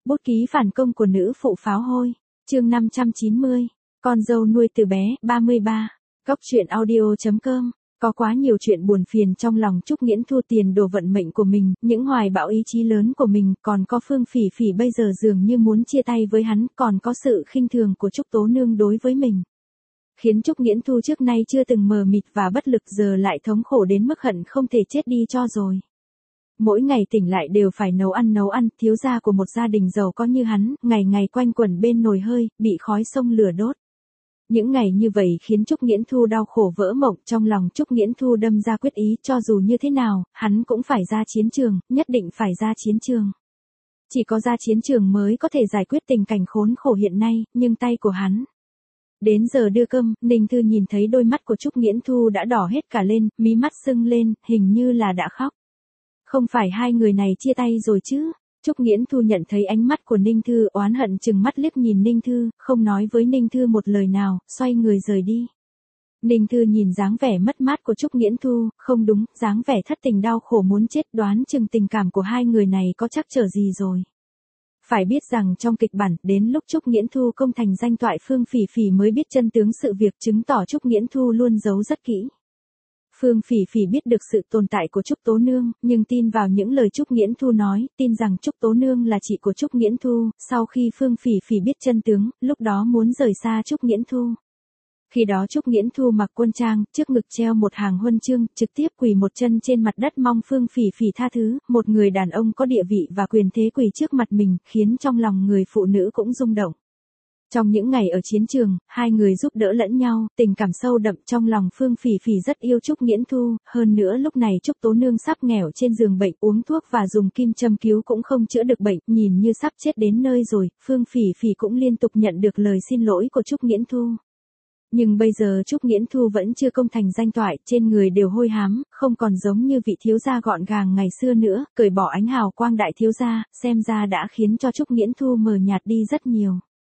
Bút ký phản công của nữ phụ pháo hôi. Chương 590. Con dâu nuôi từ bé, 33. Góc truyện audio.com. Có quá nhiều chuyện buồn phiền trong lòng Trúc Nghiễn Thu, tiền đồ vận mệnh của mình, những hoài bão ý chí lớn của mình, còn có Phương Phỉ Phỉ bây giờ dường như muốn chia tay với hắn, còn có sự khinh thường của Trúc Tố Nương đối với mình. Khiến Trúc Nghiễn Thu trước nay chưa từng mờ mịt và bất lực giờ lại thống khổ đến mức hận không thể chết đi cho rồi. Mỗi ngày tỉnh lại đều phải nấu ăn, thiếu gia của một gia đình giàu có như hắn, ngày ngày quanh quẩn bên nồi hơi, bị khói sông lửa đốt. Những ngày như vậy khiến Trúc Nghiễn Thu đau khổ vỡ mộng, trong lòng Trúc Nghiễn Thu đâm ra quyết ý, cho dù như thế nào, hắn cũng phải ra chiến trường, nhất định phải ra chiến trường. Chỉ có ra chiến trường mới có thể giải quyết tình cảnh khốn khổ hiện nay, nhưng tay của hắn. Đến giờ đưa cơm, Ninh Thư nhìn thấy đôi mắt của Trúc Nghiễn Thu đã đỏ hết cả lên, mí mắt sưng lên, hình như là đã khóc. Không phải hai người này chia tay rồi chứ? Trúc Nghiễn Thu nhận thấy ánh mắt của Ninh Thư, oán hận chừng mắt liếc nhìn Ninh Thư, không nói với Ninh Thư một lời nào, xoay người rời đi. Ninh Thư nhìn dáng vẻ mất mát của Trúc Nghiễn Thu, không đúng, dáng vẻ thất tình đau khổ muốn chết, đoán chừng tình cảm của hai người này có trắc trở gì rồi. Phải biết rằng trong kịch bản, đến lúc Trúc Nghiễn Thu công thành danh toại, Phương Phỉ Phỉ mới biết chân tướng sự việc, chứng tỏ Trúc Nghiễn Thu luôn giấu rất kỹ. Phương Phỉ Phỉ biết được sự tồn tại của Trúc Tố Nương, nhưng tin vào những lời Trúc Nghiễn Thu nói, tin rằng Trúc Tố Nương là chị của Trúc Nghiễn Thu, sau khi Phương Phỉ Phỉ biết chân tướng, lúc đó muốn rời xa Trúc Nghiễn Thu. Khi đó Trúc Nghiễn Thu mặc quân trang, trước ngực treo một hàng huân chương, trực tiếp quỳ một chân trên mặt đất mong Phương Phỉ Phỉ tha thứ, một người đàn ông có địa vị và quyền thế quỳ trước mặt mình, khiến trong lòng người phụ nữ cũng rung động. Trong những ngày ở chiến trường, hai người giúp đỡ lẫn nhau, tình cảm sâu đậm, trong lòng Phương Phỉ Phỉ rất yêu Trúc Nghiễn Thu, hơn nữa lúc này Trúc Tố Nương sắp nghèo trên giường bệnh, uống thuốc và dùng kim châm cứu cũng không chữa được bệnh, nhìn như sắp chết đến nơi rồi, Phương Phỉ Phỉ cũng liên tục nhận được lời xin lỗi của Trúc Nghiễn Thu. Nhưng bây giờ Trúc Nghiễn Thu vẫn chưa công thành danh toại, trên người đều hôi hám, không còn giống như vị thiếu gia gọn gàng ngày xưa nữa, cởi bỏ ánh hào quang đại thiếu gia, xem ra đã khiến cho Trúc Nghiễn Thu mờ nhạt đi rất nhiều.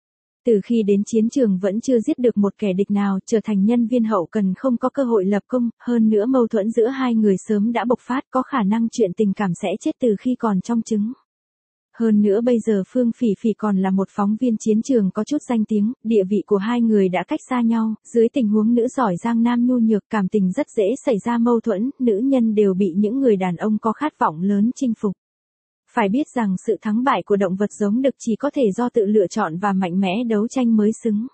Từ khi đến chiến trường vẫn chưa giết được một kẻ địch nào, trở thành nhân viên hậu cần không có cơ hội lập công, hơn nữa mâu thuẫn giữa hai người sớm đã bộc phát, có khả năng chuyện tình cảm sẽ chết từ khi còn trong trứng. Hơn nữa bây giờ Phương Phỉ Phỉ còn là một phóng viên chiến trường có chút danh tiếng, địa vị của hai người đã cách xa nhau, dưới tình huống nữ giỏi giang nam nhu nhược, cảm tình rất dễ xảy ra mâu thuẫn, nữ nhân đều bị những người đàn ông có khát vọng lớn chinh phục. Phải biết rằng sự thắng bại của động vật giống đực chỉ có thể do tự lựa chọn và mạnh mẽ đấu tranh mới xứng.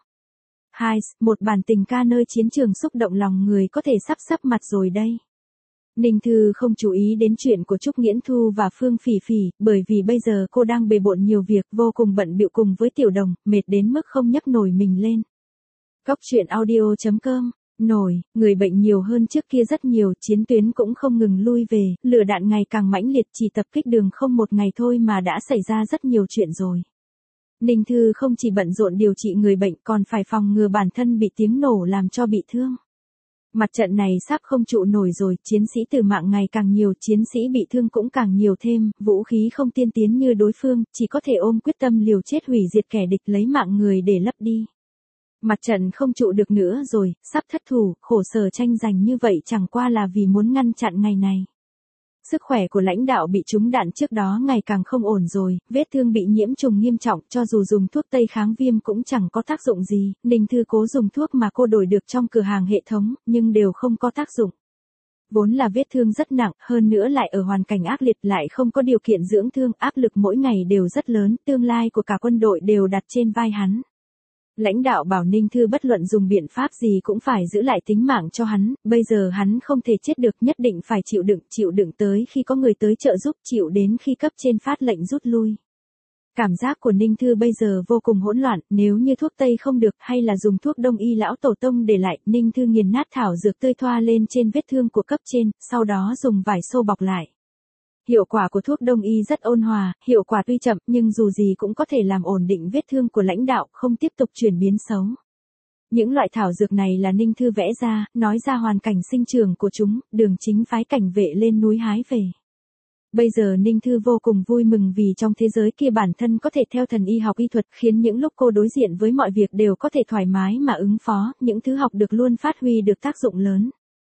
2. Một bản tình ca nơi chiến trường xúc động lòng người có thể sắp mặt rồi đây. Ninh Thư không chú ý đến chuyện của Trúc Nghiễn Thu và Phương Phỉ Phỉ, bởi vì bây giờ cô đang bề bộn nhiều việc, vô cùng bận bịu cùng với Tiểu Đồng, mệt đến mức không nhấc nổi mình lên. Góc truyện audio.com. Người bệnh nhiều hơn trước kia rất nhiều, chiến tuyến cũng không ngừng lui về, lửa đạn ngày càng mãnh liệt, chỉ tập kích đường không một ngày thôi mà đã xảy ra rất nhiều chuyện rồi. Ninh Thư không chỉ bận rộn điều trị người bệnh còn phải phòng ngừa bản thân bị tiếng nổ làm cho bị thương. Mặt trận này sắp không trụ nổi rồi, chiến sĩ tử mạng ngày càng nhiều, chiến sĩ bị thương cũng càng nhiều thêm, vũ khí không tiên tiến như đối phương, chỉ có thể ôm quyết tâm liều chết hủy diệt kẻ địch, lấy mạng người để lấp đi. Mặt trận không trụ được nữa rồi, sắp thất thủ, khổ sở tranh giành như vậy chẳng qua là vì muốn ngăn chặn ngày này. Sức khỏe của lãnh đạo bị trúng đạn trước đó ngày càng không ổn rồi, vết thương bị nhiễm trùng nghiêm trọng, cho dù dùng thuốc tây kháng viêm cũng chẳng có tác dụng gì. Ninh Thư cố dùng thuốc mà cô đổi được trong cửa hàng hệ thống, nhưng đều không có tác dụng. Vốn là vết thương rất nặng, hơn nữa lại ở hoàn cảnh ác liệt, lại không có điều kiện dưỡng thương, áp lực mỗi ngày đều rất lớn, tương lai của cả quân đội đều đặt trên vai hắn. Lãnh đạo bảo Ninh Thư bất luận dùng biện pháp gì cũng phải giữ lại tính mạng cho hắn, bây giờ hắn không thể chết được, nhất định phải chịu đựng tới khi có người tới trợ giúp, chịu đến khi cấp trên phát lệnh rút lui. Cảm giác của Ninh Thư bây giờ vô cùng hỗn loạn, nếu như thuốc tây không được hay là dùng thuốc đông y lão tổ tông để lại, Ninh Thư nghiền nát thảo dược tươi thoa lên trên vết thương của cấp trên, sau đó dùng vải xô bọc lại. Hiệu quả của thuốc đông y rất ôn hòa, hiệu quả tuy chậm nhưng dù gì cũng có thể làm ổn định vết thương của lãnh đạo, không tiếp tục chuyển biến xấu. Những loại thảo dược này là Ninh Thư vẽ ra, nói ra hoàn cảnh sinh trưởng của chúng, Đường Chính phái cảnh vệ lên núi hái về. Bây giờ Ninh Thư vô cùng vui mừng vì trong thế giới kia bản thân có thể theo thần y học y thuật, khiến những lúc cô đối diện với mọi việc đều có thể thoải mái mà ứng phó, những thứ học được luôn phát huy được tác dụng lớn.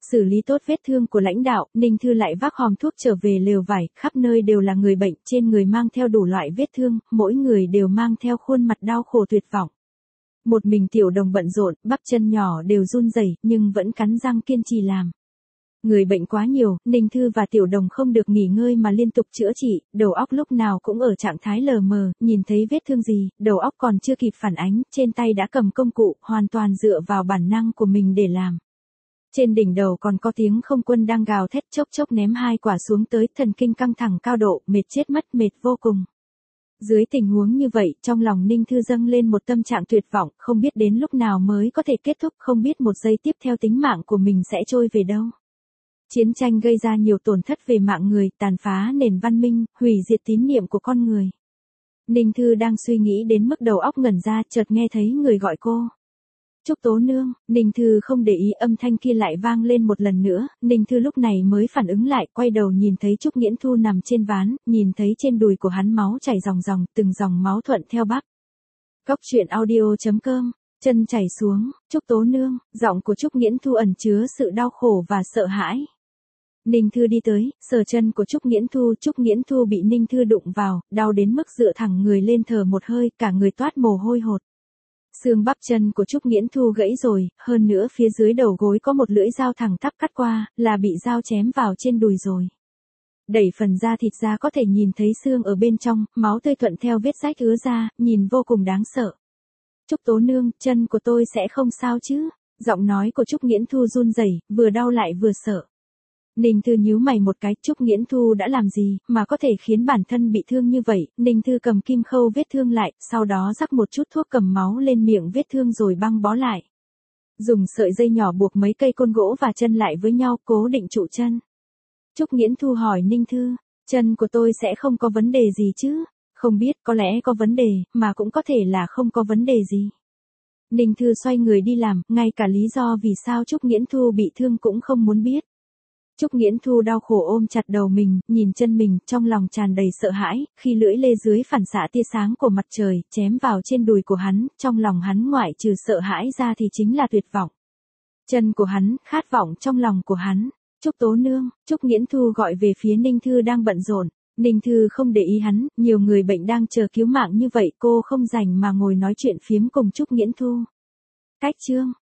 xử lý tốt vết thương của lãnh đạo, Ninh Thư lại vác hòm thuốc trở về lều vải, khắp nơi đều là người bệnh, trên người mang theo đủ loại vết thương, mỗi người đều mang theo khuôn mặt đau khổ tuyệt vọng. Một mình Tiểu Đồng bận rộn, bắp chân nhỏ đều run rẩy, nhưng vẫn cắn răng kiên trì làm. Người bệnh quá nhiều, Ninh Thư và Tiểu Đồng không được nghỉ ngơi mà liên tục chữa trị, đầu óc lúc nào cũng ở trạng thái lờ mờ, nhìn thấy vết thương gì, đầu óc còn chưa kịp phản ánh, trên tay đã cầm công cụ, hoàn toàn dựa vào bản năng của mình để làm. Trên đỉnh đầu còn có tiếng không quân đang gào thét, chốc chốc ném 2 quả xuống tới, thần kinh căng thẳng cao độ, mệt chết mất, mệt vô cùng. Dưới tình huống như vậy, trong lòng Ninh Thư dâng lên một tâm trạng tuyệt vọng, không biết đến lúc nào mới có thể kết thúc, không biết một giây tiếp theo tính mạng của mình sẽ trôi về đâu. Chiến tranh gây ra nhiều tổn thất về mạng người, tàn phá nền văn minh, hủy diệt tín niệm của con người. Ninh Thư đang suy nghĩ đến mức đầu óc ngẩn ra, chợt nghe thấy người gọi cô. Trúc Tố Nương. Ninh Thư không để ý, âm thanh kia lại vang lên một lần nữa, Ninh Thư lúc này mới phản ứng lại, quay đầu nhìn thấy Trúc Nghiễn Thu nằm trên ván, nhìn thấy trên đùi của hắn máu chảy ròng ròng, từng dòng máu thuận theo bắp. Cóc truyện audio.com, chân chảy xuống, Trúc Tố Nương, giọng của Trúc Nghiễn Thu ẩn chứa sự đau khổ và sợ hãi. Ninh Thư đi tới, sờ chân của Trúc Nghiễn Thu bị Ninh Thư đụng vào, đau đến mức dựa thẳng người lên thở một hơi, cả người toát mồ hôi hột. Xương bắp chân của Trúc Nghiễn Thu gãy rồi, hơn nữa phía dưới đầu gối có một lưỡi dao thẳng tắp cắt qua, là bị dao chém vào trên đùi rồi. Đẩy phần da thịt ra có thể nhìn thấy xương ở bên trong, máu tươi thuận theo vết rách ứa ra, nhìn vô cùng đáng sợ. Trúc Tố Nương, chân của tôi sẽ không sao chứ? Giọng nói của Trúc Nghiễn Thu run rẩy, vừa đau lại vừa sợ. Ninh Thư nhíu mày một cái, Trúc Nghiễn Thu đã làm gì mà có thể khiến bản thân bị thương như vậy? Ninh Thư cầm kim khâu vết thương lại, sau đó rắc một chút thuốc cầm máu lên miệng vết thương rồi băng bó lại. Dùng sợi dây nhỏ buộc mấy cây côn gỗ và chân lại với nhau, cố định trụ chân. Trúc Nghiễn Thu hỏi Ninh Thư, chân của tôi sẽ không có vấn đề gì chứ? Không biết, có lẽ có vấn đề, mà cũng có thể là không có vấn đề gì. Ninh Thư xoay người đi làm, ngay cả lý do vì sao Trúc Nghiễn Thu bị thương cũng không muốn biết. Trúc Nghiễn Thu đau khổ ôm chặt đầu mình, nhìn chân mình, trong lòng tràn đầy sợ hãi, khi lưỡi lê dưới phản xạ tia sáng của mặt trời, chém vào trên đùi của hắn, trong lòng hắn ngoại trừ sợ hãi ra thì chính là tuyệt vọng. Chân của hắn, khát vọng trong lòng của hắn. Trúc Tố Nương, Trúc Nghiễn Thu gọi về phía Ninh Thư đang bận rộn. Ninh Thư không để ý hắn, nhiều người bệnh đang chờ cứu mạng như vậy, cô không rảnh mà ngồi nói chuyện phiếm cùng Trúc Nghiễn Thu. Cách chương.